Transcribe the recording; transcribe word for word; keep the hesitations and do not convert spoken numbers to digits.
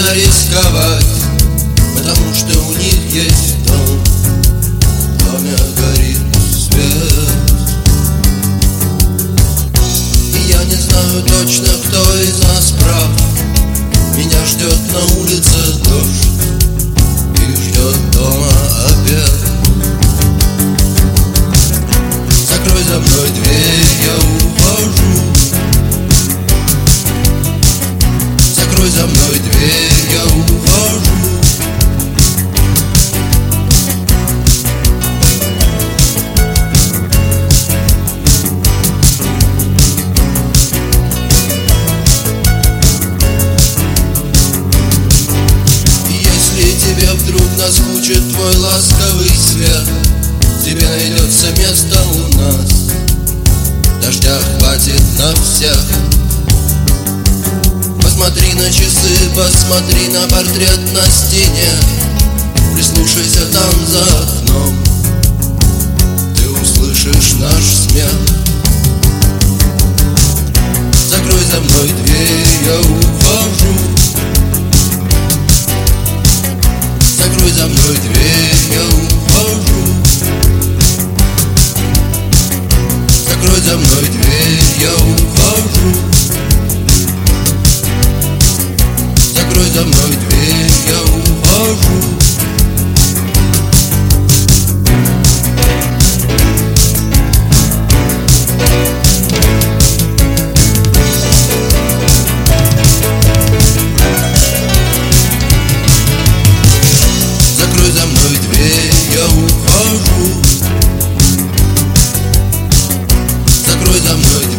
больно рисковать, потому что у них есть дом. В доме горит свет, и я не знаю точно, кто из нас прав. Меня ждет на улице дождь и ждет дома обед. Закрой за мной дверь, я ухожу. Закрой за мной дверь, я ухожу. Если тебе вдруг наскучит твой ласковый свет, тебе найдется место у нас, дождя хватит на всех. Посмотри на часы, посмотри на портрет на стене, прислушайся там за окном, ты услышишь наш смех. Закрой за мной дверь, я ухожу. Закрой за мной дверь, я ухожу. Закрой за мной дверь, я ухожу. Закрой за мной дверь, я ухожу. Закрой за мной дверь, я ухожу. Закрой за мной